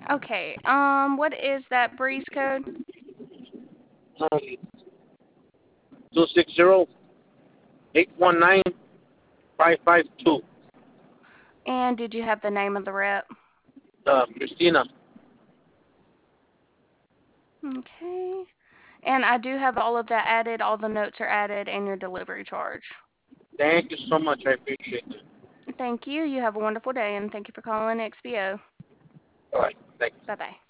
Okay. What is that breeze code? 260-819-552. And did you have the name of the rep? Christina. Okay. And I do have all of that added. All the notes are added, and your delivery charge. Thank you so much. I appreciate it. Thank you. You have a wonderful day, and thank you for calling XBO. All right. Thank you. Bye bye.